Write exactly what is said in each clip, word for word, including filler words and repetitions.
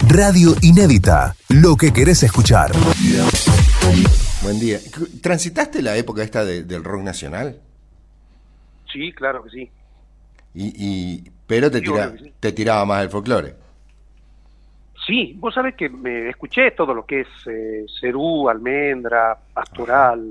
Radio Inédita, lo que querés escuchar. Buen día. ¿Transitaste la época esta de, del rock nacional? Sí, claro que sí. Y, y pero te, tira, sí. te tiraba más el folclore. Sí, vos sabés que me escuché todo lo que es eh, cerú, almendra, pastoral.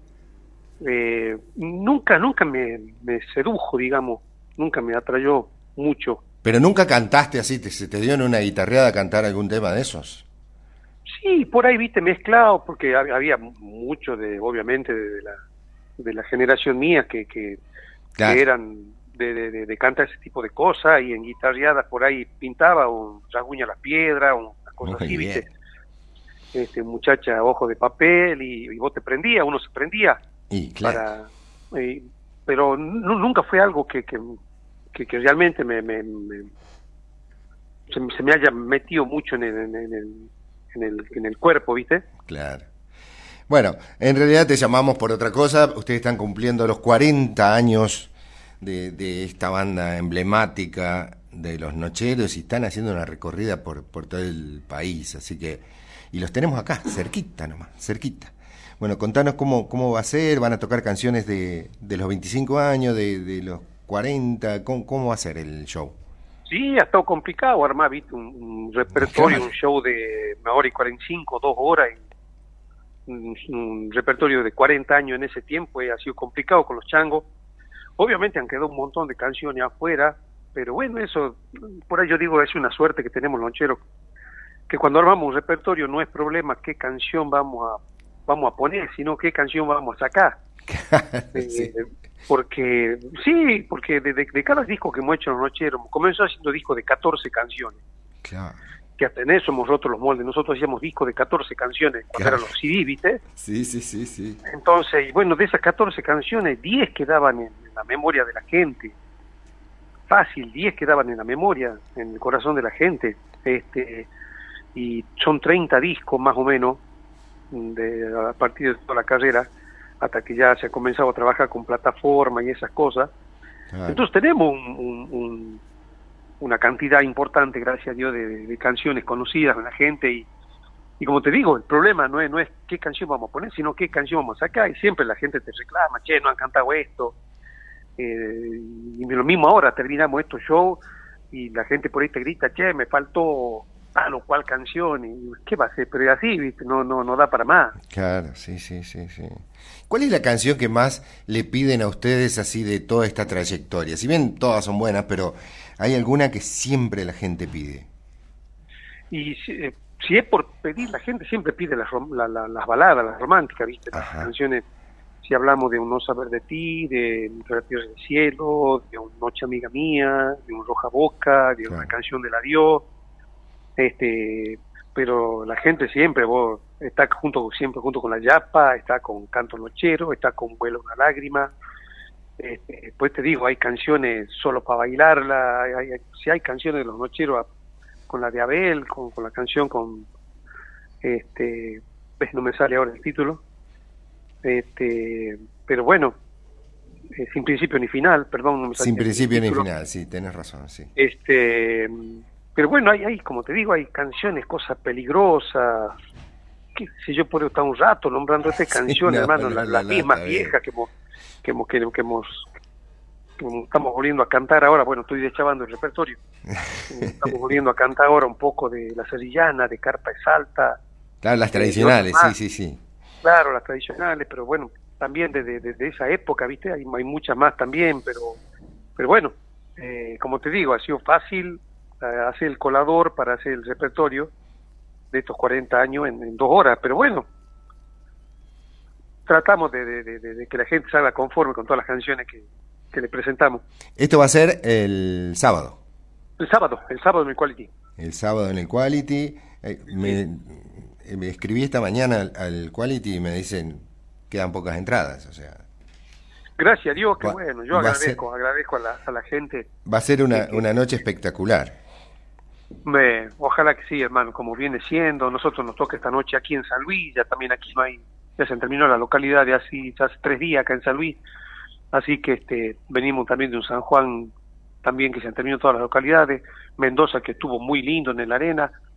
Eh, nunca, nunca me, me sedujo, digamos. Nunca me atrayó mucho. Pero nunca cantaste así, te, se te dio en una guitarreada cantar algún tema de esos. Sí, por ahí, viste, mezclado, porque había mucho de, obviamente, de, de la de la generación mía que, que, claro. que eran de, de, de, de cantar ese tipo de cosas, y en guitarreadas por ahí pintaba un rasguña las piedras, una cosa Muy así, bien. viste. Este, muchacha ojo de papel, y, y vos te prendías, uno se prendía. Y claro. Para, y, pero n- nunca fue algo que, que, que, que realmente me, me, me se, se me haya metido mucho en el, en el En el, en el cuerpo, ¿viste? Claro. Bueno, en realidad te llamamos por otra cosa. Ustedes están cumpliendo los cuarenta años de, de esta banda emblemática de Los Nocheros, y están haciendo una recorrida por, por todo el país, así que, y los tenemos acá, cerquita nomás, cerquita. Bueno, contanos cómo, cómo va a ser. ¿Van a tocar canciones de, de los veinticinco años, de, de los cuarenta? ¿Cómo, cómo va a ser el show? Sí, ha estado complicado armar, viste, un, un repertorio, claro. un show de una hora y cuarenta y cinco, dos horas, y un, un repertorio de cuarenta años en ese tiempo, eh, ha sido complicado con los changos. Obviamente han quedado un montón de canciones afuera, pero bueno, eso, por ahí yo digo, es una suerte que tenemos los loncheros, que cuando armamos un repertorio no es problema qué canción vamos a vamos a poner, sino qué canción vamos a sacar. sí. eh, Porque, sí, porque de, de, de cada disco que hemos hecho en Los Nocheros, comenzó haciendo discos de catorce canciones. Claro. Que hasta en eso hemos roto los moldes. Nosotros hacíamos discos de catorce canciones, cuando claro. eran los C D, ¿viste? Sí, sí, sí, sí. Entonces, bueno, de esas catorce canciones, diez quedaban en, en la memoria de la gente. Fácil, diez quedaban en la memoria, en el corazón de la gente. Este, y son treinta discos más o menos, de, a partir de toda la carrera, hasta que ya se ha comenzado a trabajar con plataforma y esas cosas. Claro. Entonces tenemos un, un, un, una cantidad importante, gracias a Dios, de, de canciones conocidas de la gente, y, y como te digo, el problema no es, no es qué canción vamos a poner, sino qué canción vamos a sacar, y siempre la gente te reclama, che, no han cantado esto, eh, y lo mismo ahora, terminamos estos shows, y la gente por ahí te grita, che, me faltó tal o cual canción, y ¿qué va a hacer? Pero es así, ¿viste? No, no, no da para más. Claro, sí, sí, sí, sí. ¿Cuál es la canción que más le piden a ustedes así de toda esta trayectoria? Si bien todas son buenas, pero hay alguna que siempre la gente pide. Y si, eh, si es por pedir, la gente siempre pide las, la, la, las baladas, las románticas, ¿viste? Las Ajá. canciones, si hablamos de Un no saber de ti, de Un respiro del cielo, de Un noche amiga mía, de Un roja boca, de claro. Una canción del adiós. Este, pero la gente siempre vos está junto siempre junto con la Yapa, está con Canto Nochero, está con Vuelo una lágrima. Este, pues te digo, hay canciones solo para bailarla, hay, hay, si hay canciones de los Nocheros con la de Abel, con, con la canción con este, ves, no me sale ahora el título. Este, pero bueno, eh, sin principio ni final, perdón, no me sale sin principio ni final, sí, tenés razón, sí. Este Pero bueno, hay, hay, como te digo, hay canciones, cosas peligrosas, que si yo puedo estar un rato nombrando estas sí, canciones, no, hermano, las la, la mismas viejas que hemos, que hemos, que, que hemos, que estamos volviendo a cantar ahora. Bueno, estoy deschavando el repertorio. Estamos volviendo a cantar ahora un poco de La Sevillana, de Carpa y Salta. Claro, las tradicionales, sí, sí, sí. Claro, las tradicionales, pero bueno, también desde de, de, de esa época, ¿viste? Hay, hay muchas más también, pero, pero bueno, eh, como te digo, ha sido fácil hacer el colador para hacer el repertorio de estos cuarenta años en, en dos horas, pero bueno, tratamos de, de, de, de que la gente salga conforme con todas las canciones que, que le presentamos. Esto va a ser el sábado. El sábado, el sábado en el Quality. El sábado en el Quality. Eh, me, me escribí esta mañana al, al Quality y me dicen quedan pocas entradas, o sea. Gracias a Dios, que va, bueno, yo agradezco, ser, agradezco a la, a la gente. Va a ser una, que, una noche espectacular. Me, ojalá que sí, hermano, como viene siendo. Nosotros nos toca esta noche aquí en San Luis, ya también aquí no hay, ya se terminó la localidad de hace, hace tres días acá en San Luis, así que este venimos también de un San Juan, también que se han terminado todas las localidades, Mendoza que estuvo muy lindo en la arena,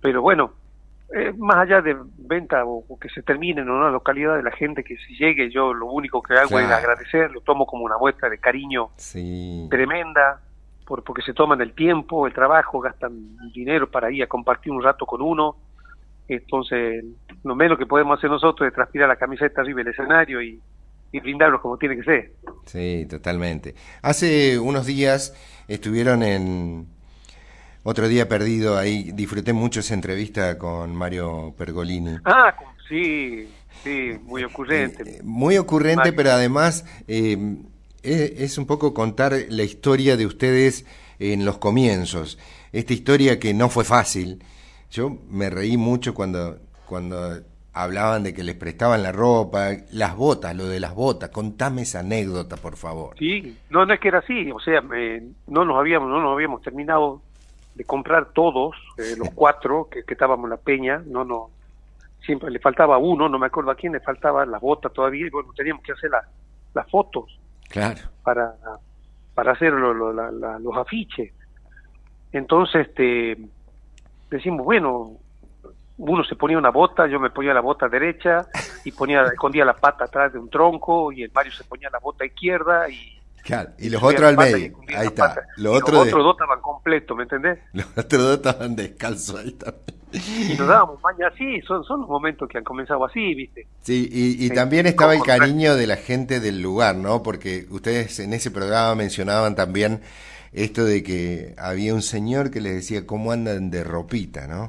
pero bueno, eh, más allá de venta o, o que se termine en una localidad de la gente que si llegue, yo lo único que hago Claro. es agradecer, lo tomo como una muestra de cariño Sí. tremenda, por, porque se toman el tiempo, el trabajo, gastan dinero para ir a compartir un rato con uno. Entonces, lo menos que podemos hacer nosotros es transpirar la camiseta arriba del escenario y, y brindarlos como tiene que ser. Sí, totalmente. Hace unos días estuvieron en Otro Día Perdido, ahí disfruté mucho esa entrevista con Mario Pergolini. Ah, sí, sí, muy ocurrente. Eh, muy ocurrente, Mario. pero además eh, es, es un poco contar la historia de ustedes en los comienzos. Esta historia que no fue fácil. Yo me reí mucho cuando, cuando hablaban de que les prestaban la ropa, las botas, lo de las botas. Contame esa anécdota, por favor. Sí, no, no es que era así, o sea, eh, no nos habíamos, no nos habíamos terminado de comprar todos, eh, los cuatro que, que estábamos en la peña, no, no, siempre le faltaba uno, no me acuerdo a quién le faltaba las botas todavía, y bueno, teníamos que hacer la, las fotos Claro. para, para hacer lo, lo, la, la, los afiches. Entonces, este, decimos, bueno, uno se ponía una bota, yo me ponía la bota derecha y ponía, escondía la pata atrás de un tronco, y el Mario se ponía la bota izquierda y Claro, y los subía otros la al pata y medio. escondía Ahí la está. pata. Los Y otros los de- otros dos estaban completos, ¿me entendés? Los otros dos estaban descalzos ahí también. Y nos dábamos maña así, son, son los momentos que han comenzado así, ¿viste? Sí, y, y Sí, también estaba el como- cariño de la gente del lugar, ¿no? Porque ustedes en ese programa mencionaban también esto de que había un señor que les decía cómo andan de ropita, ¿no?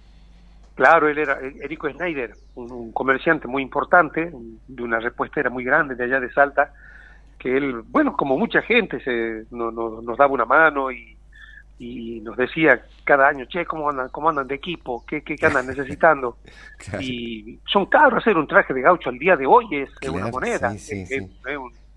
Claro, él era Erico Schneider, un, un comerciante muy importante, un- de una repuestera muy grande de allá de Salta, que él, bueno, como mucha gente, se, no, no- nos daba una mano y, y nos decía cada año, che, ¿cómo andan, cómo andan de equipo? ¿Qué, qué, qué andan necesitando? Claro. Y son caros hacer un traje de gaucho al día de hoy, es, es Claro, una moneda, sí, sí, es- sí. es- es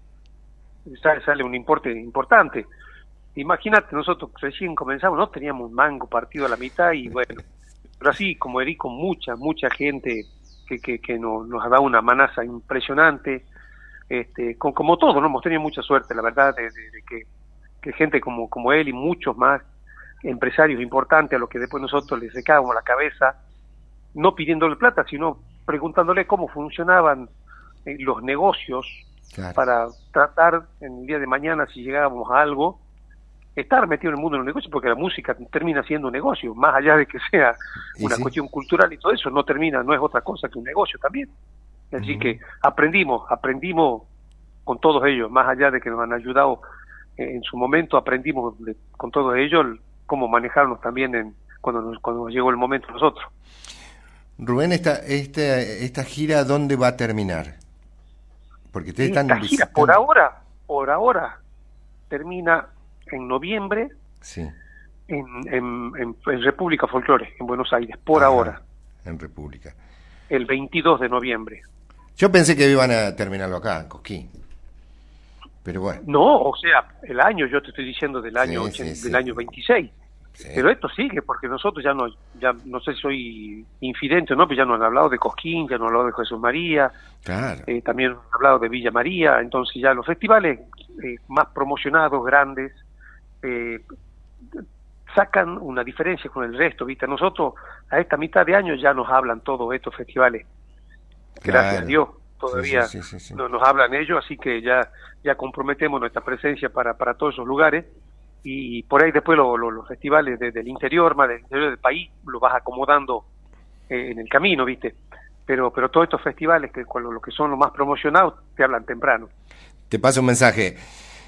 un- sale, sale un importe importante. Imagínate, nosotros recién comenzamos, no teníamos un mango partido a la mitad y bueno, pero así como Erico, mucha, mucha gente que, que, que nos, nos ha dado una manaza impresionante, este, con, como todos, ¿no? Hemos tenido mucha suerte, la verdad, de, de- de que, que gente como, como él y muchos más empresarios importantes a los que después nosotros les secábamos la cabeza, no pidiéndole plata, sino preguntándole cómo funcionaban eh, los negocios Claro. para tratar en el día de mañana, si llegábamos a algo, estar metido en el mundo de los negocios, porque la música termina siendo un negocio, más allá de que sea Y una sí. cuestión cultural y todo eso, no termina, no es otra cosa que un negocio también. Así Ujú. que aprendimos, aprendimos con todos ellos, más allá de que nos han ayudado eh, en su momento, aprendimos de- con todos ellos el- cómo manejarnos también en, cuando, nos, cuando nos llegó el momento a nosotros. Rubén, esta, esta, esta gira, ¿dónde va a terminar? Porque ustedes están Esta gira, visitando... por ahora, por ahora, termina en noviembre Sí. en, en, en- en República Folklore, en Buenos Aires, por Ajá, ahora, En República. el veintidós de noviembre. Yo pensé que iban a terminarlo acá, en Cosquín. Pero bueno. No, o sea, el año, yo te estoy diciendo del año Sí, ochenta, sí, del sí. año veintiséis. Sí. Pero esto sigue, porque nosotros ya no, ya no sé si soy infidente o no, pero ya nos han hablado de Cosquín, ya nos han hablado de Jesús María, Claro. eh, también nos han hablado de Villa María, entonces ya los festivales eh, más promocionados, grandes, eh, sacan una diferencia con el resto, ¿viste? Nosotros a esta mitad de año ya nos hablan todos estos festivales, gracias Claro. a Dios, todavía Sí, sí, sí, sí, sí. no- nos hablan ellos, así que ya ya comprometemos nuestra presencia para, para todos esos lugares, y por ahí después lo- lo- los festivales de- del interior, más del interior del país, lo vas acomodando eh, en el camino, ¿viste? Pero pero todos estos festivales, que con lo, lo que son los más promocionados, te hablan temprano. Te paso un mensaje.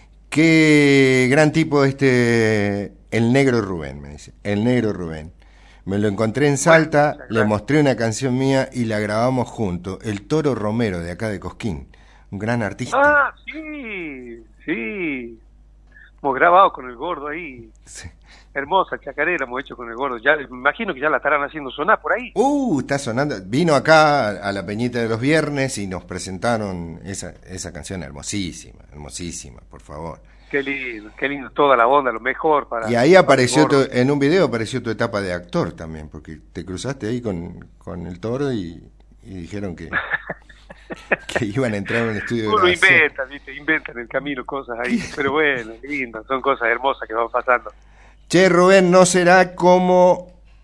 Qué gran tipo este, el negro Rubén, me dice. El negro Rubén. Me lo encontré en Salta, Bueno, le mostré una canción mía y la grabamos juntos. El Toro Romero, de acá de Cosquín. Un gran artista. Ah, sí, sí. Hemos grabado con el gordo ahí. Sí. Hermosa chacarera hemos hecho con el gordo. Ya, me imagino que ya la estarán haciendo sonar por ahí. Uh, está sonando. Vino acá a la Peñita de los Viernes y nos presentaron esa, esa canción hermosísima, hermosísima, por favor. Qué lindo, qué lindo, toda la onda, lo mejor para... Y ahí para apareció, el gordo. tu- en un video apareció tu etapa de actor también, porque te cruzaste ahí con, con el Toro y, y dijeron que, que iban a entrar en un estudio de Uno grabación. inventa, ¿viste? Inventa en el camino cosas ahí. Pero bueno, lindo, son cosas hermosas que van pasando. Che, Rubén, ¿no será como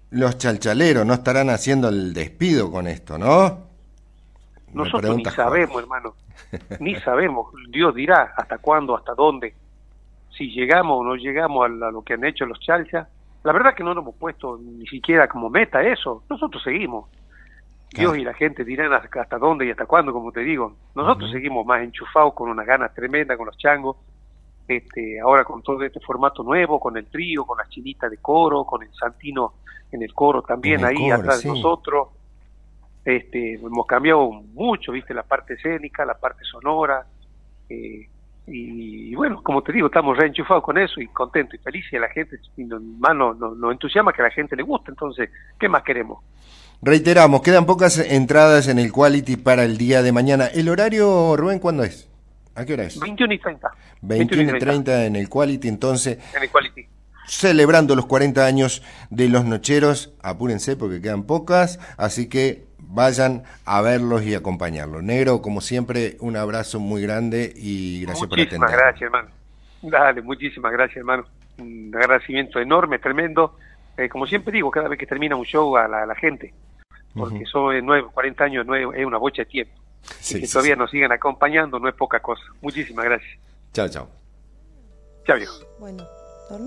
los chalchaleros no estarán haciendo el despido con esto, ¿no? Me Nosotros ni pregunta sabemos, Juan. hermano, ni sabemos. Dios dirá hasta cuándo, hasta dónde, si llegamos o no llegamos a, la- a lo que han hecho los chalchas. La verdad que no nos hemos puesto ni siquiera como meta eso. Nosotros seguimos. Dios Claro. y la gente dirán hasta, hasta dónde y hasta cuándo, como te digo. Nosotros Ujú. seguimos más enchufados, con una ganas tremenda con los changos. Este, ahora con todo este formato nuevo, con el trío, con las chinitas de coro, con el Santino en el coro también En el ahí coro, atrás sí. de nosotros. Este, hemos cambiado mucho, viste, la parte escénica, la parte sonora, eh, y, y bueno, como te digo, estamos reenchufados con eso y contentos y felices, y a la gente y nos, más nos, nos, nos entusiasma que a la gente le guste. Entonces, ¿qué más queremos? Reiteramos, quedan pocas entradas en el Quality para el día de mañana. ¿El horario, Rubén, cuándo es? ¿A qué hora es? veintiuno y treinta. veintiuno y treinta en el Quality, entonces, En el Quality. celebrando los cuarenta años de los Nocheros. Apúrense porque quedan pocas, así que vayan a verlos y acompañarlos. Negro, como siempre, un abrazo muy grande y gracias por Muchísimas atender. gracias, hermano. Dale, muchísimas gracias, hermano. Un agradecimiento enorme, tremendo. Eh, como siempre digo, cada vez que termina un show a la, a la gente, porque Ujú. son nueve, cuarenta años, nueve, es una bocha de tiempo. Sí, Y que sí, todavía sí. nos sigan acompañando no es poca cosa. Muchísimas gracias. Chao, chao. Chao, viejo. Bueno.